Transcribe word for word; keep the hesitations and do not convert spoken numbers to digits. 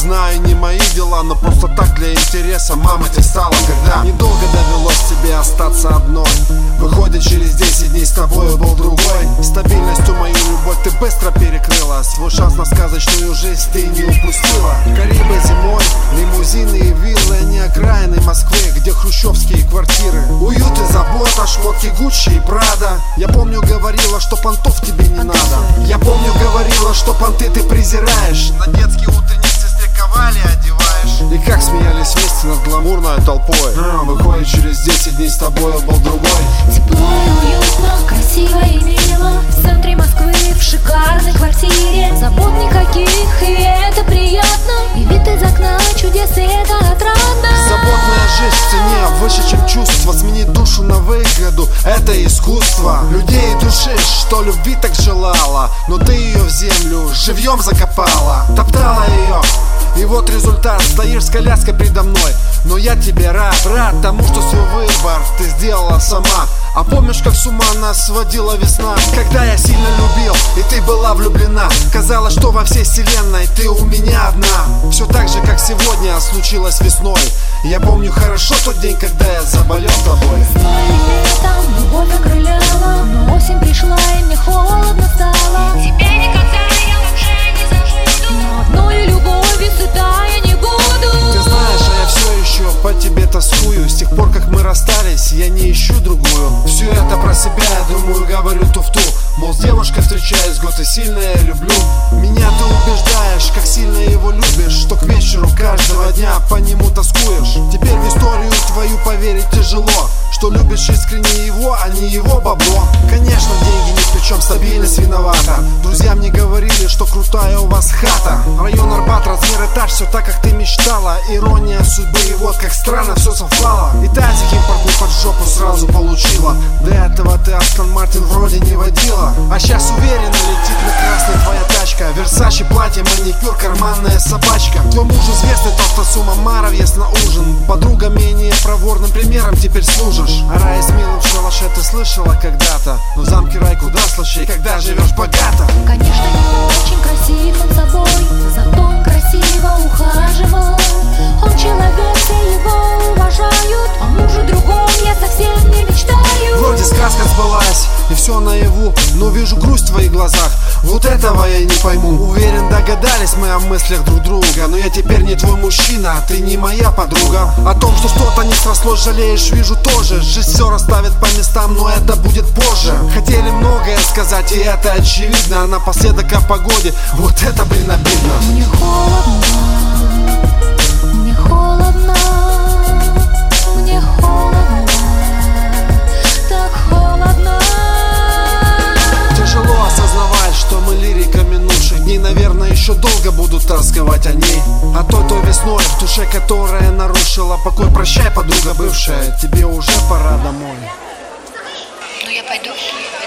Знаю, не мои дела, но просто так для интереса. Мама, тебе стало когда? Недолго довелось тебе остаться одной. Выходит, через десять дней с тобой был другой. Стабильностью мою любовь ты быстро перекрыла. Свой шанс на сказочную жизнь ты не упустила. Карибы зимой, лимузины и виллы, не окраины Москвы, где хрущевские квартиры. Уют и забота, шмотки Гуччи и Прада. Я помню, говорила, что понтов тебе не надо. Я помню, говорила, что понты ты презираешь. На детские утренницы стриковали одеваешь. И как смеялись вместе над гламурной толпой. а, Выходит, через десять дней с тобой был другой. Тепло и уютно, красиво и мило. В центре Москвы, в шикарной квартире. Забот никаких, и это приятно. И вид из окна чудес, и это отрадно. Заботная жизнь в цене выше, чем чувство. Сменить душу на выгоду — это искусство. Людей и души, что любви так желала, но ты ее в землю живьем закопала. Топтала ее, и вот результат. Стоишь с коляской предо мной, но я тебе рад. Рад тому, что свой выбор ты сделала сама. А помнишь, как с ума нас сводила весна? Когда я сильно любил, и ты была влюблена. Казалось, что во всей вселенной ты у меня одна. Все так же, как сегодня случилось весной. Я помню хорошо тот день, когда я заболел тобой. Весной и летом любовь окрыляла, но осень пришла, и мне холодно стало. Тебя никогда я уже не забуду, но одной любовью сыта я не буду. Ты знаешь, а я все еще по тебе тоскую. С тех пор, как мы расстались, я не ищу другую. Все это про себя, я думаю, говорю туфту. Мол, с девушкой встречаюсь год и сильно я люблю. Меня ты убеждаешь, как сильно его любишь, что к вечеру каждого дня по нему тоскуешь. Теперь в историю твою поверить тяжело, что любишь искренне его, а не его бабло. Конечно, деньги ни при чем, стабильность виновата. Друзья мне говорили, что крутая у вас хата. Район Арбат, размер этаж, все так, как ты мечтала. Ирония судьбы, и вот как странно все совпало. И тазик импортный под жопу сразу получила. До этого ты Астон Мартин вроде не водила, а сейчас уверенно летит на красной твоя тачка. Версачи, платье, маникюр, карманная собачка. Твой муж известный толстосума, Маров ест на ужин. Подруга менее проворным примером теперь служишь. А рай с милым в шалаше ты слышала когда-то, но в замке рай куда слаще, когда живешь богато. Конечно, не очень красив он собой, зато он красиво ухаживал. Он человек, все его уважают, о муже другом я совсем не мечтаю. Вроде сказка сбылась, и все наяву, но вижу грусть в твоих глазах. Вот этого я не пойму. Уверен, догадались мы о мыслях друг друга, но я теперь не твой мужчина, а ты не моя подруга. О том, что что-то не срослось, жалеешь, вижу тоже. Жизнь все расставит по местам, но это будет позже. Хотели многое сказать, и это очевидно. А напоследок о погоде, вот это, блин, обидно. Мне холодно, мне холодно, мне холодно, так холодно. Тяжело осознавать, что мы лирика минувших дней. Наверное, еще долго будут тосковать о ней. А той той весной, в душе которая нарушила покой. Прощай, подруга бывшая, тебе уже пора домой. Ну я пойду.